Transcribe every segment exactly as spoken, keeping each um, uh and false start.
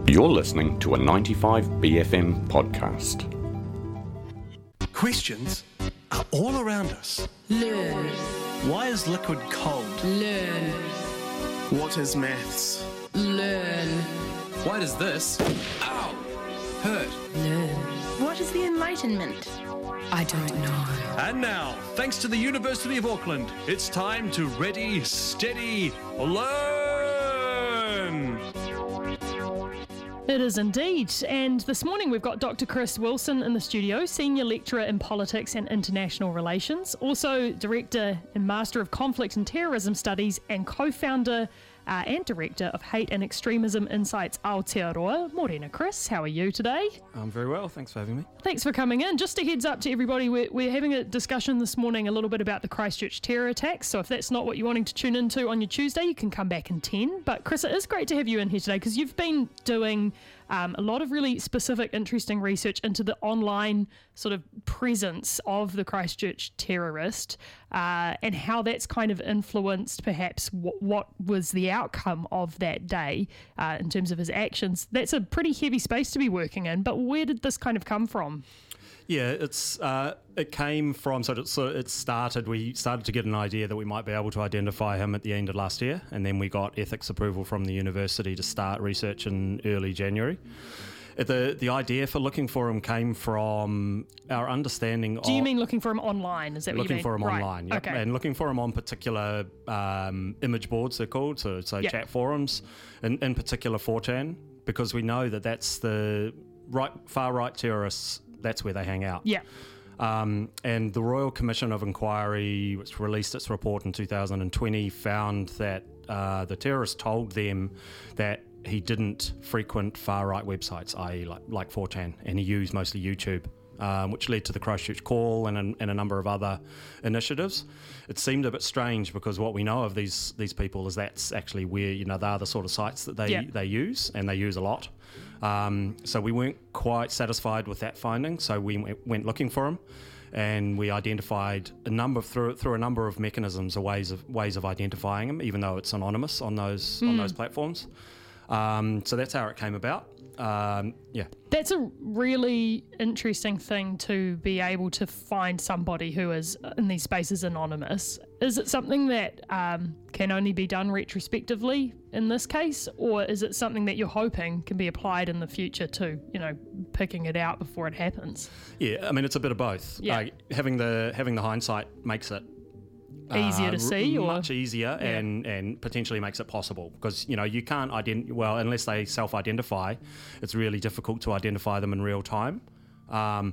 You're listening to a ninety-five B F M podcast. Questions are all around us. Learn. Why is liquid cold? Learn. What is maths? Learn. Why does this, ow, hurt? Learn. What is the Enlightenment? I don't know. And now, thanks to the University of Auckland, it's time to ready, steady, learn! It is indeed, and this morning we've got Doctor Chris Wilson in the studio, Senior Lecturer in Politics and International Relations, also Director and Master of Conflict and Terrorism Studies and co-founder uh, and Director of Hate and Extremism Insights Aotearoa. Morena, Chris, how are you today? I'm very well, thanks for having me. Thanks for coming in. Just a heads up to everybody, we're, we're having a discussion this morning a little bit about the Christchurch terror attacks, so if that's not what you're wanting to tune into on your Tuesday, you can come back in ten. But Chris, it is great to have you in here today because you've been doing Um, a lot of really specific, interesting research into the online sort of presence of the Christchurch terrorist uh, and how that's kind of influenced perhaps what, what was the outcome of that day uh, in terms of his actions. That's a pretty heavy space to be working in, but where did this kind of come from? Yeah, it's uh, it came from, so it, so it started, we started to get an idea that we might be able to identify him at the end of last year, and then we got ethics approval from the university to start research in early January. The the idea for looking for him came from our understanding of... Do you mean looking for him online? Is that what you Looking mean? for him Right. online, yep. Okay. And looking for him on particular um, image boards, they're called, so, so Yep. chat forums, in, in particular four chan, because we know that that's the right far-right terrorists, that's where they hang out. Yeah. Um, and the Royal Commission of Inquiry, which released its report in two thousand twenty, found that uh, the terrorist told them that he didn't frequent far-right websites, that is like, like four chan, and he used mostly YouTube, um, which led to the Christchurch Call and a, and a number of other initiatives. It seemed a bit strange because what we know of these these people is that's actually where, you know, they are the sort of sites that they, Yeah. they use, and they use a lot. Um, so we weren't quite satisfied with that finding, so we w- went looking for him, and we identified a number of, through through a number of mechanisms or ways of ways of identifying him, even though it's anonymous on those Mm. on those platforms. Um, so that's how it came about. Um, yeah. That's a really interesting thing to be able to find somebody who is in these spaces anonymous. Is it something that um, can only be done retrospectively in this case, or is it something that you're hoping can be applied in the future to, you know, picking it out before it happens? Yeah, I mean, it's a bit of both. Yeah. Uh, having the having the hindsight makes it Easier to uh, see, or much easier, Yeah. and and potentially makes it possible, because, you know, you can't ident- well unless they self-identify, it's really difficult to identify them in real time. Um,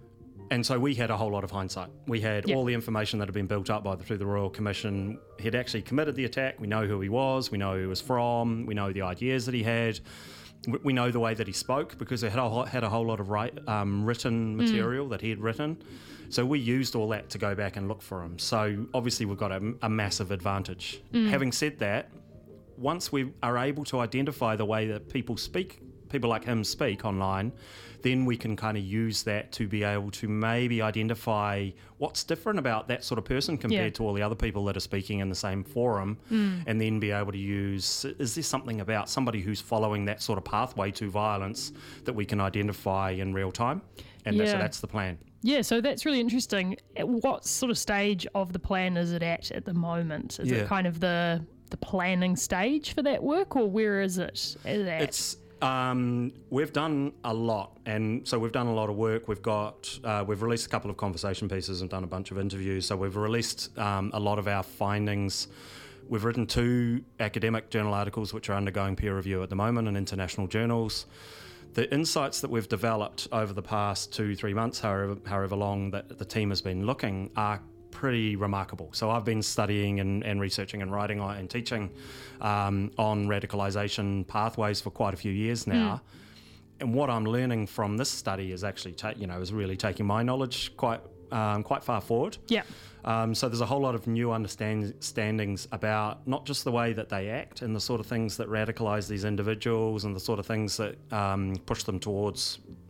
and so we had a whole lot of hindsight. We had Yep. all the information that had been built up by the, through the Royal Commission. He'd actually committed the attack. We know who he was. We know who he was from. We know the ideas that he had. We- We know the way that he spoke, because he had a, whole- had a whole lot of write, um, written material that he had written. So we used all that to go back and look for him. So obviously we've got a, a massive advantage. Having said that, once we are able to identify the way that people speak, people like him speak online, then we can kind of use that to be able to maybe identify what's different about that sort of person compared Yeah. to all the other people that are speaking in the same forum, and then be able to use, is there something about somebody who's following that sort of pathway to violence that we can identify in real time? And that's, so Yeah. that's the plan. Yeah, so that's really interesting. At what sort of stage of the plan is it at at the moment? Is Yeah. it kind of the the planning stage for that work, or where is it at? It's um, we've done a lot, and so we've done a lot of work. We've got uh, we've released a couple of conversation pieces and done a bunch of interviews. So we've released um, a lot of our findings. We've written two academic journal articles which are undergoing peer review at the moment in international journals. The insights that we've developed over the past two, three months, however, however long that the team has been looking, are pretty remarkable. So I've been studying and, and researching and writing on, and teaching um, on radicalisation pathways for quite a few years now. Mm. And what I'm learning from this study is actually, ta- you know, is really taking my knowledge quite um, quite far forward. Yeah. Um, so there's a whole lot of new understandings about not just the way that they act and the sort of things that radicalise these individuals and the sort of things that um, push them towards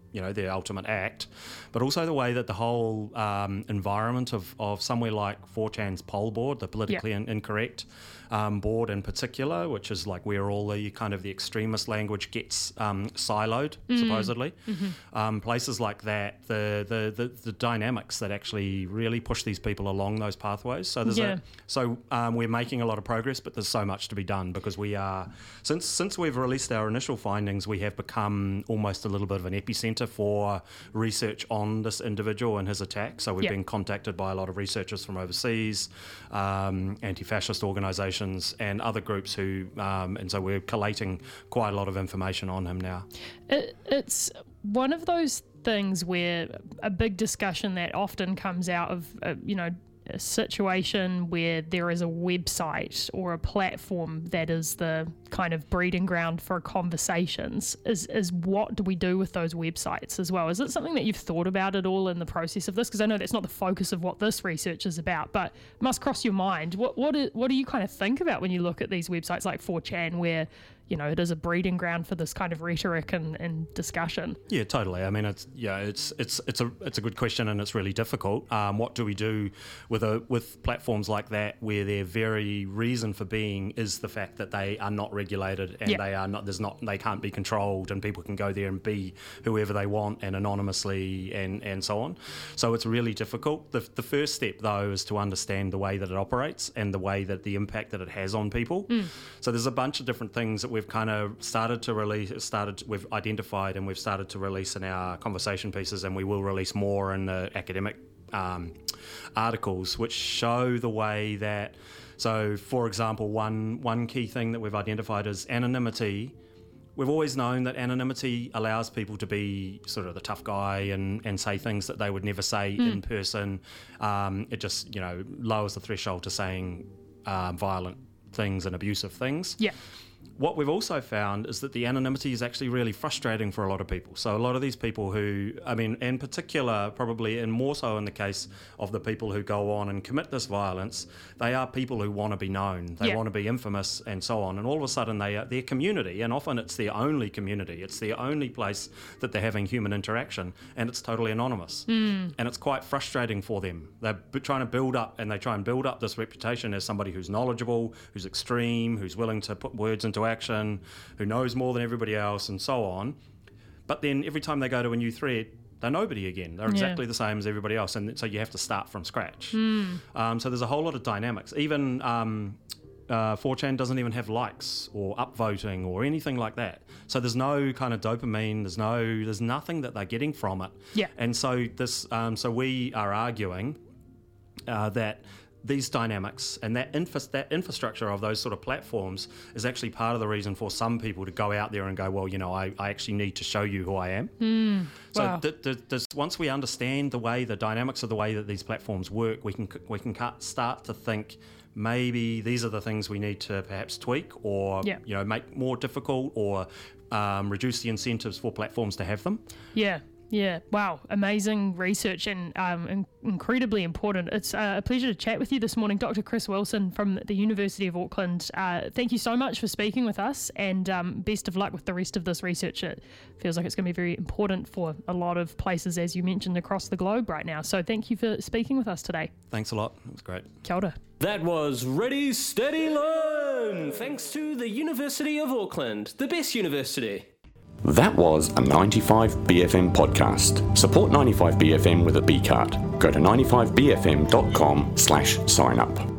you know, their ultimate act, but also the way that the whole um, environment of, of somewhere like four chan's poll board, the politically Yeah. in- incorrect um, board in particular, which is like where all the kind of the extremist language gets um, siloed, supposedly. Mm-hmm. Um, places like that, the, the, the, the dynamics that actually really push these people along those pathways. So there's Yeah. a, so um, we're making a lot of progress, but there's so much to be done because we are, since since we've released our initial findings, we have become almost a little bit of an epicenter for research on this individual and his attack. So we've Yeah. been contacted by a lot of researchers from overseas, um, anti-fascist organisations and other groups who, um, and so we're collating quite a lot of information on him now. It, it's one of those things where a big discussion that often comes out of, uh, you know, a situation where there is a website or a platform that is the kind of breeding ground for conversations is, is what do we do with those websites as well? Is it something that you've thought about at all in the process of this? Because I know that's not the focus of what this research is about, but it must cross your mind. What what, is, what do you kind of think about when you look at these websites like four chan where, you know, it is a breeding ground for this kind of rhetoric and, and discussion? Yeah, totally. I mean, it's yeah, it's it's it's a it's a good question and it's really difficult. Um, what do we do with a with platforms like that where their very reason for being is the fact that they are not regulated and Yeah. they are not there's not they can't be controlled and people can go there and be whoever they want and anonymously and and so on. So it's really difficult. The the first step though is to understand the way that it operates and the way that the impact that it has on people. Mm. So there's a bunch of different things that we've kind of started to release, started, we've identified and we've started to release in our conversation pieces, and we will release more in the academic um, articles, which show the way that, so for example, one one key thing that we've identified is anonymity. We've always known that anonymity allows people to be sort of the tough guy and, and say things that they would never say Mm. in person. Um, it just, you know, lowers the threshold to saying um, violent things and abusive things. Yeah. What we've also found is that the anonymity is actually really frustrating for a lot of people. So a lot of these people who, I mean, in particular, probably, and more so in the case of the people who go on and commit this violence, they are people who want to be known. They Yeah. want to be infamous and so on. And all of a sudden, they are their community, and often it's their only community. It's their only place that they're having human interaction, and it's totally anonymous. Mm. And it's quite frustrating for them. They're b- trying to build up, and they try and build up this reputation as somebody who's knowledgeable, who's extreme, who's willing to put words into action, who knows more than everybody else, and so on. But then every time they go to a new thread, they're nobody again. They're Yeah. exactly the same as everybody else, and so you have to start from scratch. Mm. Um, so there's a whole lot of dynamics. Even um, uh, four chan doesn't even have likes or upvoting or anything like that. So there's no kind of dopamine. There's no. There's nothing that they're getting from it. Yeah. And so this. Um, so we are arguing uh, that these dynamics and that, infra- that infrastructure of those sort of platforms is actually part of the reason for some people to go out there and go, well, you know, I, I actually need to show you who I am. Mm. So Wow. th- th- there's, once we understand the way, the dynamics of the way that these platforms work, we can c- we can cut, start to think maybe these are the things we need to perhaps tweak or Yeah. you know make more difficult or um, reduce the incentives for platforms to have them. Yeah. Yeah, wow, amazing research and um, in- incredibly important. It's uh, a pleasure to chat with you this morning, Doctor Chris Wilson from the University of Auckland. Uh, thank you so much for speaking with us, and um, best of luck with the rest of this research. It feels like it's going to be very important for a lot of places, as you mentioned, across the globe right now. So thank you for speaking with us today. Thanks a lot. It was great. Kia ora. That was Ready, Steady, Learn! Thanks to the University of Auckland, the best university. That was a ninety-five B F M podcast. Support ninety-five B F M with a B card. Go to ninety-five B F M dot com slash sign up.